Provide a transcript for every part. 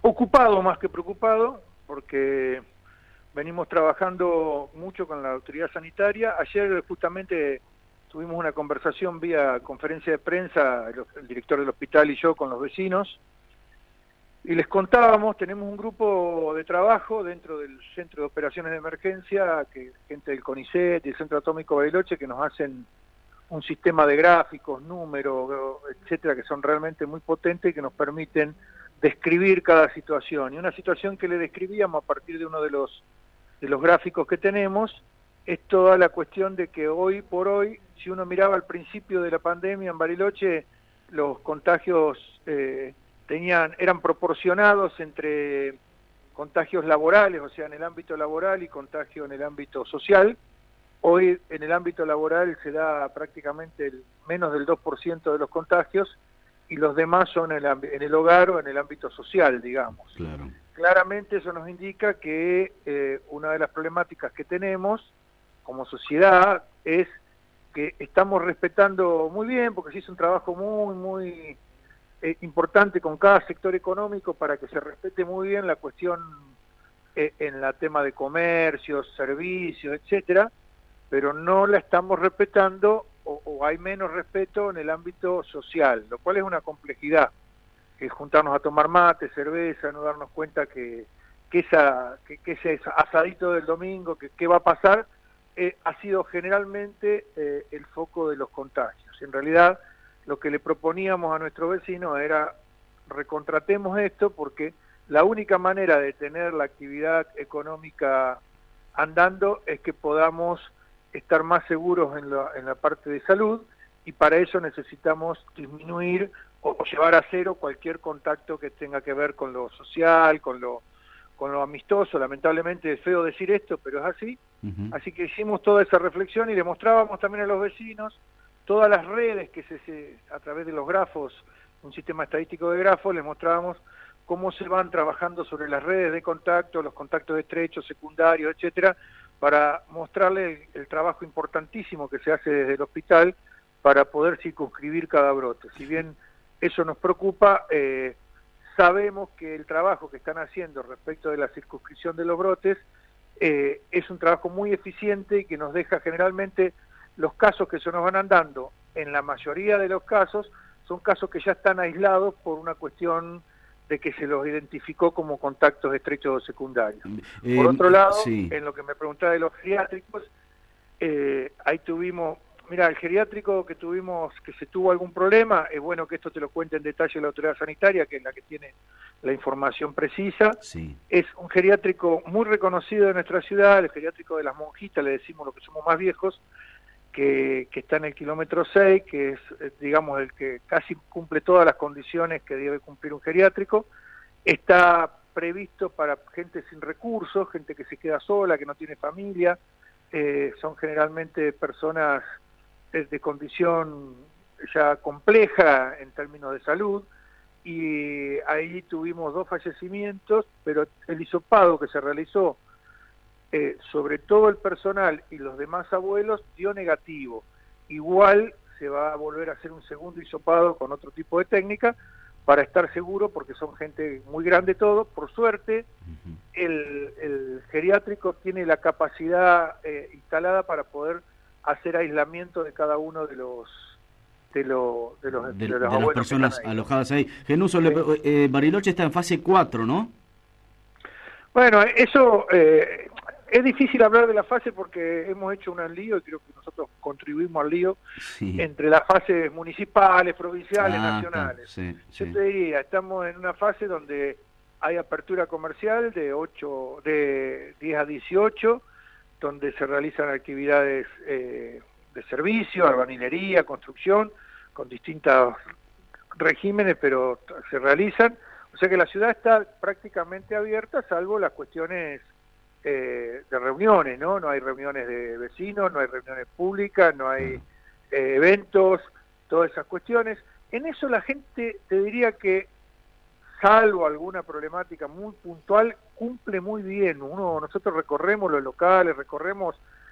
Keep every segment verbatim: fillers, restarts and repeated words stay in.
Ocupado más que preocupado, porque venimos trabajando mucho con la autoridad sanitaria. Ayer justamente tuvimos una conversación vía conferencia de prensa, el, el director del hospital y yo, con los vecinos, y les contábamos, tenemos un grupo de trabajo dentro del Centro de Operaciones de Emergencia, que gente del CONICET y el Centro Atómico Bariloche, que nos hacen un sistema de gráficos, números, etcétera, que son realmente muy potentes y que nos permiten describir cada situación. Y una situación que le describíamos a partir de uno de los, de los gráficos que tenemos es toda la cuestión de que hoy por hoy, si uno miraba al principio de la pandemia en Bariloche, los contagios eh, tenían, eran proporcionados entre contagios laborales, o sea, en el ámbito laboral y contagio en el ámbito social. Hoy en el ámbito laboral se da prácticamente el, menos del dos por ciento de los contagios, y los demás son en el, en el hogar o en el ámbito social, digamos. Claro. Claramente eso nos indica que eh, una de las problemáticas que tenemos como sociedad es que estamos respetando muy bien, porque se hizo un trabajo muy, muy eh, importante con cada sector económico para que se respete muy bien la cuestión eh, en la tema de comercios, servicios, etcétera, pero no la estamos respetando o, o hay menos respeto en el ámbito social, lo cual es una complejidad, que juntarnos a tomar mate, cerveza, no darnos cuenta que, que, esa, que, que ese asadito del domingo, que qué va a pasar, eh, ha sido generalmente eh, el foco de los contagios. En realidad, lo que le proponíamos a nuestro vecino era recontratemos esto, porque la única manera de tener la actividad económica andando es que podamos estar más seguros en la, en la parte de salud, y para eso necesitamos disminuir o llevar a cero cualquier contacto que tenga que ver con lo social, con lo, con lo amistoso. Lamentablemente es feo decir esto, pero es así. Uh-huh. Así que hicimos toda esa reflexión y le mostrábamos también a los vecinos todas las redes que se, se a través de los grafos, un sistema estadístico de grafos, les mostrábamos cómo se van trabajando sobre las redes de contacto, los contactos estrechos, secundarios, etcétera, para mostrarle el, el trabajo importantísimo que se hace desde el hospital para poder circunscribir cada brote. Si bien eso nos preocupa, eh, sabemos que el trabajo que están haciendo respecto de la circunscripción de los brotes eh, es un trabajo muy eficiente y que nos deja generalmente los casos que se nos van andando, en la mayoría de los casos, son casos que ya están aislados por una cuestión de que se los identificó como contactos estrechos o secundarios. Eh, por otro lado, sí. En lo que me preguntaba de los geriátricos, eh, ahí tuvimos... Mira, el geriátrico que tuvimos, que se tuvo algún problema, es bueno que esto te lo cuente en detalle la autoridad sanitaria, que es la que tiene la información precisa. Sí. Es un geriátrico muy reconocido de nuestra ciudad, el geriátrico de las Monjitas, le decimos lo que somos más viejos, que, que está en el kilómetro seis, que es, digamos, el que casi cumple todas las condiciones que debe cumplir un geriátrico. Está previsto para gente sin recursos, gente que se queda sola, que no tiene familia, eh, son generalmente personas de condición ya compleja en términos de salud, y ahí tuvimos dos fallecimientos, pero el hisopado que se realizó eh, sobre todo el personal y los demás abuelos dio negativo. Igual se va a volver a hacer un segundo hisopado con otro tipo de técnica para estar seguro, porque son gente muy grande todo. Por suerte, uh-huh. el, el geriátrico tiene la capacidad eh, instalada para poder hacer aislamiento de cada uno de los de, lo, de los de, de, los de las personas ahí, alojadas ahí. Genuso, sí. le, eh, Bariloche está en fase cuatro, ¿no? Bueno, eso eh, es difícil hablar de la fase porque hemos hecho un lío, y creo que nosotros contribuimos al lío, sí. entre las fases municipales, provinciales, ah, nacionales. Sí, Yo sí. te diría, estamos en una fase donde hay apertura comercial de ocho, de diez a dieciocho, donde se realizan actividades eh, de servicio, albañilería, construcción, con distintos regímenes, pero se realizan. O sea que la ciudad está prácticamente abierta, salvo las cuestiones eh, de reuniones, ¿no? No hay reuniones de vecinos, no hay reuniones públicas, no hay eh, eventos, todas esas cuestiones. En eso la gente, te diría que, salvo alguna problemática muy puntual, cumple muy bien. Uno, nosotros recorremos los locales, recorremos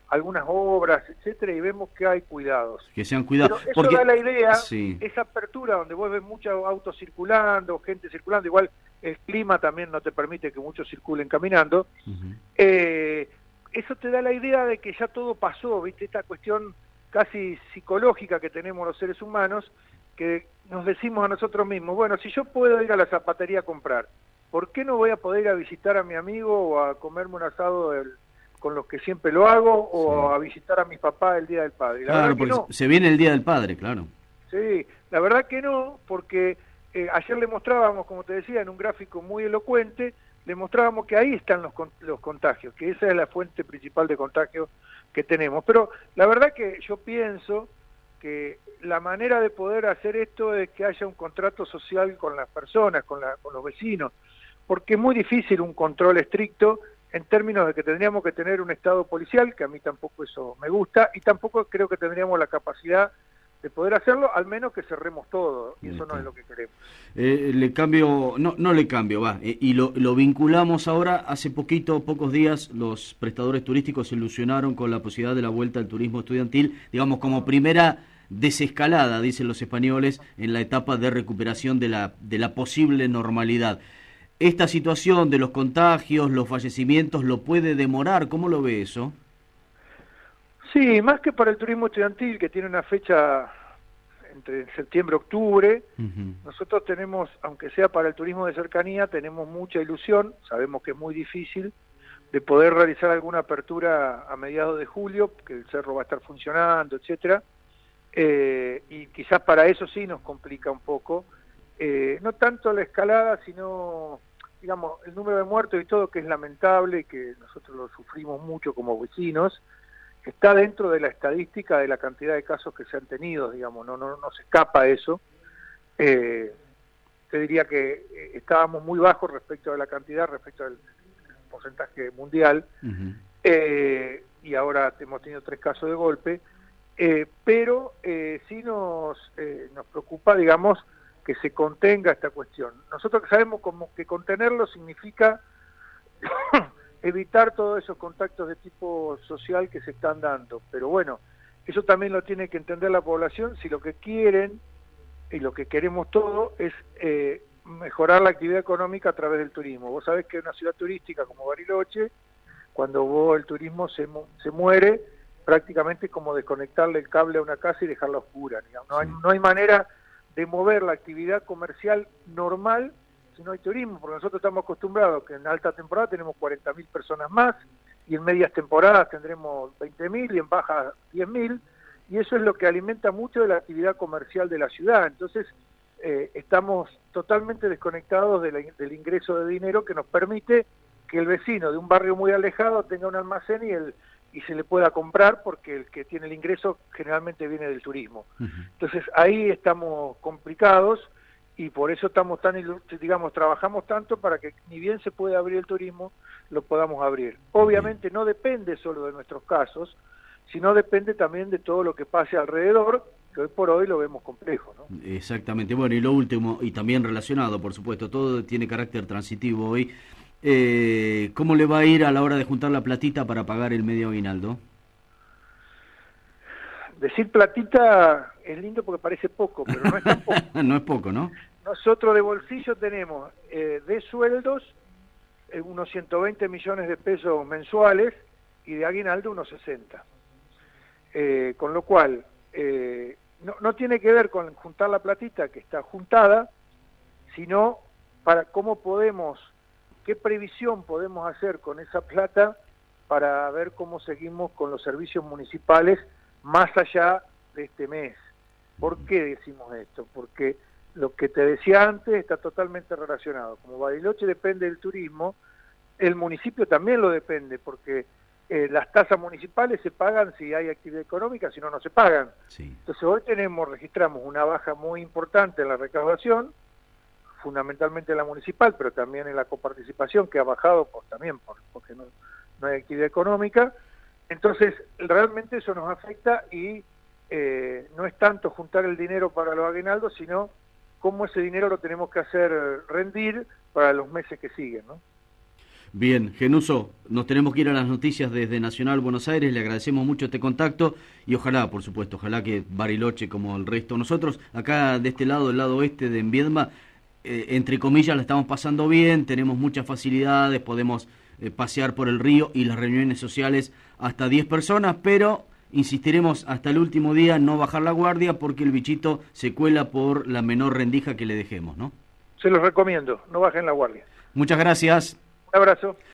algunas obras, etcétera, y vemos que hay cuidados. Que sean cuidados. Pero eso Porque... da la idea, sí. esa apertura donde vos ves muchos autos circulando, gente circulando, igual el clima también no te permite que muchos circulen caminando, uh-huh. eh, eso te da la idea de que ya todo pasó, ¿viste? Esta cuestión casi psicológica que tenemos los seres humanos, que nos decimos a nosotros mismos, bueno, si yo puedo ir a la zapatería a comprar, ¿por qué no voy a poder ir a visitar a mi amigo o a comerme un asado del, con los que siempre lo hago, o sí. a visitar a mi papá el Día del Padre? La claro, porque no. se viene el Día del Padre, claro. Sí, la verdad que no, porque eh, ayer le mostrábamos, como te decía, en un gráfico muy elocuente, le mostrábamos que ahí están los, los contagios, que esa es la fuente principal de contagio que tenemos. Pero la verdad que yo pienso que la manera de poder hacer esto es que haya un contrato social con las personas, con, la, con los vecinos, porque es muy difícil un control estricto en términos de que tendríamos que tener un Estado policial, que a mí tampoco eso me gusta, y tampoco creo que tendríamos la capacidad de poder hacerlo, al menos que cerremos todo, y eso no es lo que queremos. Eh, le cambio, no no le cambio, va, eh, y lo, lo vinculamos ahora, hace poquito, pocos días, los prestadores turísticos se ilusionaron con la posibilidad de la vuelta al turismo estudiantil, digamos, como primera desescalada, dicen los españoles, en la etapa de recuperación de la, de la posible normalidad. ¿Esta situación de los contagios, los fallecimientos, lo puede demorar? ¿Cómo lo ve eso? Sí, más que para el turismo estudiantil, que tiene una fecha entre septiembre y octubre, uh-huh. nosotros tenemos, aunque sea para el turismo de cercanía, tenemos mucha ilusión, sabemos que es muy difícil, de poder realizar alguna apertura a mediados de julio, que el cerro va a estar funcionando, etcétera, eh, y quizás para eso sí nos complica un poco, eh, no tanto la escalada, sino, digamos, el número de muertos y todo, que es lamentable, que nosotros lo sufrimos mucho como vecinos, está dentro de la estadística de la cantidad de casos que se han tenido, digamos, no no, no se escapa eso. Eh, te diría que estábamos muy bajos respecto a la cantidad, respecto al porcentaje mundial, uh-huh. eh, y ahora hemos tenido tres casos de golpe, eh, pero eh, sí nos, eh, nos preocupa, digamos, que se contenga esta cuestión. Nosotros sabemos como que contenerlo significa evitar todos esos contactos de tipo social que se están dando, pero bueno, eso también lo tiene que entender la población, si lo que quieren y lo que queremos todos es eh, mejorar la actividad económica a través del turismo. Vos sabés que en una ciudad turística como Bariloche, cuando vos el turismo se, se muere, prácticamente es como desconectarle el cable a una casa y dejarla oscura, digamos. No hay, no hay manera de mover la actividad comercial normal si no hay turismo, porque nosotros estamos acostumbrados que en alta temporada tenemos cuarenta mil personas más, y en medias temporadas tendremos veinte mil y en bajas diez mil, y eso es lo que alimenta mucho de la actividad comercial de la ciudad. Entonces eh, estamos totalmente desconectados de la, del ingreso de dinero que nos permite que el vecino de un barrio muy alejado tenga un almacén y, el, y se le pueda comprar, porque el que tiene el ingreso generalmente viene del turismo. Uh-huh. Entonces ahí estamos complicados, y por eso estamos tan, digamos, trabajamos tanto para que ni bien se puede abrir el turismo, lo podamos abrir. Obviamente no depende solo de nuestros casos, sino depende también de todo lo que pase alrededor, que hoy por hoy lo vemos complejo, ¿no? Exactamente. Bueno, y lo último, y también relacionado, por supuesto, todo tiene carácter transitivo hoy. Eh, ¿Cómo le va a ir a la hora de juntar la platita para pagar el medio aguinaldo? Decir platita es lindo porque parece poco, pero no es tan poco. No es poco, ¿no? Nosotros de bolsillo tenemos eh, de sueldos eh, unos ciento veinte millones de pesos mensuales y de aguinaldo unos sesenta. Eh, con lo cual, eh, no, no tiene que ver con juntar la platita que está juntada, sino para cómo podemos, qué previsión podemos hacer con esa plata para ver cómo seguimos con los servicios municipales más allá de este mes. ¿Por qué decimos esto? Porque lo que te decía antes está totalmente relacionado. Como Bariloche depende del turismo, el municipio también lo depende, porque eh, las tasas municipales se pagan si hay actividad económica, si no, no se pagan. Sí. Entonces hoy tenemos, registramos una baja muy importante en la recaudación, fundamentalmente en la municipal, pero también en la coparticipación, que ha bajado por, también por, porque no, no hay actividad económica. Entonces, realmente eso nos afecta, y eh, no es tanto juntar el dinero para los aguinaldos, sino cómo ese dinero lo tenemos que hacer rendir para los meses que siguen, ¿no? Bien, Genuso, nos tenemos que ir a las noticias desde Nacional Buenos Aires, le agradecemos mucho este contacto y ojalá, por supuesto, ojalá que Bariloche, como el resto, nosotros acá de este lado, del lado oeste de Enviedma, eh, entre comillas la estamos pasando bien, tenemos muchas facilidades, podemos eh, pasear por el río y las reuniones sociales hasta diez personas, pero insistiremos hasta el último día no bajar la guardia porque el bichito se cuela por la menor rendija que le dejemos, ¿no? Se los recomiendo, no bajen la guardia. Muchas gracias. Un abrazo.